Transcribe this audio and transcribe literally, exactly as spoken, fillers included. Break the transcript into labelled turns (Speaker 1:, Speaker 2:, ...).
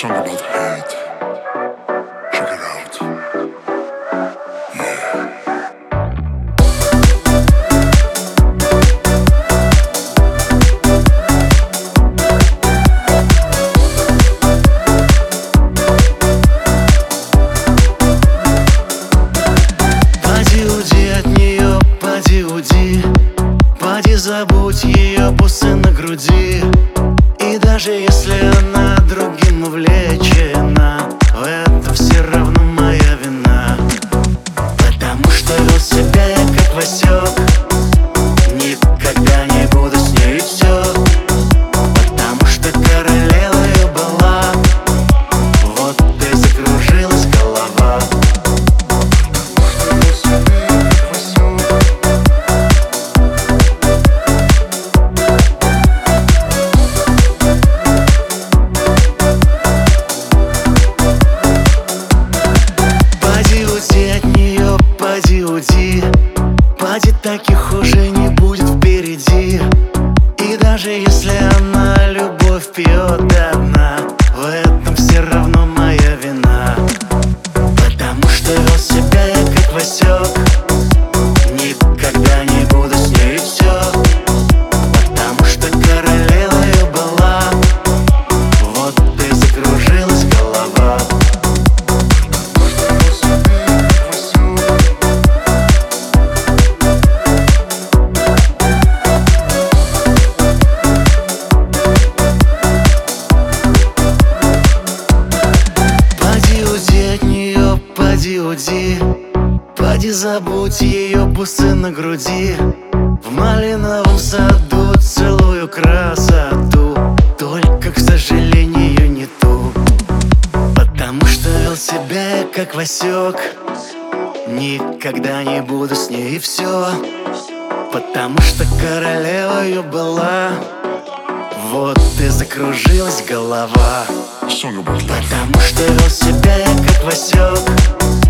Speaker 1: song about hate. Check it out. Yeah.
Speaker 2: Поди уйди от нее, поди уйди, поди забудь ее бусы на груди. И даже если она другим увлечена, в этом все равно моя вина. Потому что вел себя я как Васек, никогда не буду с ней и все. Потому что королева ее была, вот и закружилась голова. Поди уйди, поди, таких уже не будет впереди. И даже если она любовь пьет до дна, в этом все равно моя вина. Потому что вел себя я как Васек, никогда не буду с ней и все. Потому что королева ее была, вот и закружилась голова. Поди уйди, поди забудь ее бусы на груди. В малиновом саду целую красоту, только, к сожалению, не ту. Потому что вел себя я как Васек, никогда не буду с ней и все. Потому что королева ее была, вот и закружилась голова.
Speaker 1: Song about love.
Speaker 2: Потому что вел себя я как Васек,